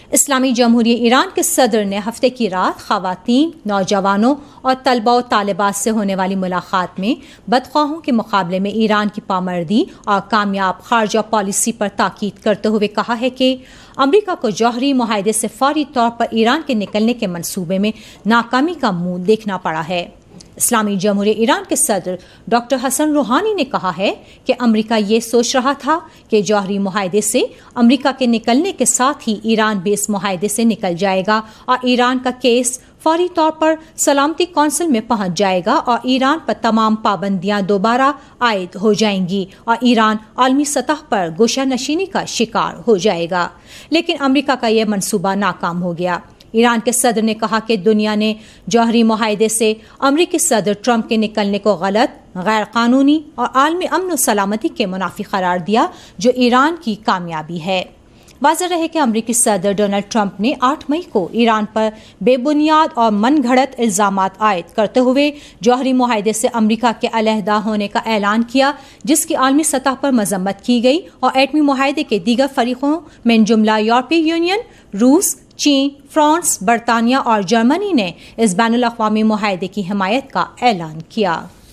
اسلامی جمہوریہ ایران کے صدر نے ہفتے کی رات خواتین، نوجوانوں اور طلبہ و طالبات سے ہونے والی ملاقات میں بدخواہوں کے مقابلے میں ایران کی پامردی اور کامیاب خارجہ پالیسی پر تاکید کرتے ہوئے کہا ہے کہ امریکہ کو جوہری معاہدے سے فوری طور پر ایران کے نکلنے کے منصوبے میں ناکامی کا منہ دیکھنا پڑا ہے۔ اسلامی جمہوریہ ایران کے صدر ڈاکٹر حسن روحانی نے کہا ہے کہ امریکہ یہ سوچ رہا تھا کہ جوہری معاہدے سے امریکہ کے نکلنے کے ساتھ ہی ایران بھی اس معاہدے سے نکل جائے گا اور ایران کا کیس فوری طور پر سلامتی کونسل میں پہنچ جائے گا اور ایران پر تمام پابندیاں دوبارہ عائد ہو جائیں گی اور ایران عالمی سطح پر گوشہ نشینی کا شکار ہو جائے گا، لیکن امریکہ کا یہ منصوبہ ناکام ہو گیا۔ ایران کے صدر نے کہا کہ دنیا نے جوہری معاہدے سے امریکی صدر ٹرمپ کے نکلنے کو غلط، غیر قانونی اور عالمی امن و سلامتی کے منافی قرار دیا، جو ایران کی کامیابی ہے۔ واضح رہے کہ امریکی صدر ڈونلڈ ٹرمپ نے 8 مئی کو ایران پر بے بنیاد اور من گھڑت الزامات عائد کرتے ہوئے جوہری معاہدے سے امریکہ کے علیحدہ ہونے کا اعلان کیا، جس کی عالمی سطح پر مذمت کی گئی اور ایٹمی معاہدے کے دیگر فریقوں من جملہ یورپی یونین، روس، چین، فرانس، برطانیہ اور جرمنی نے اس بین الاقوامی معاہدے کی حمایت کا اعلان کیا۔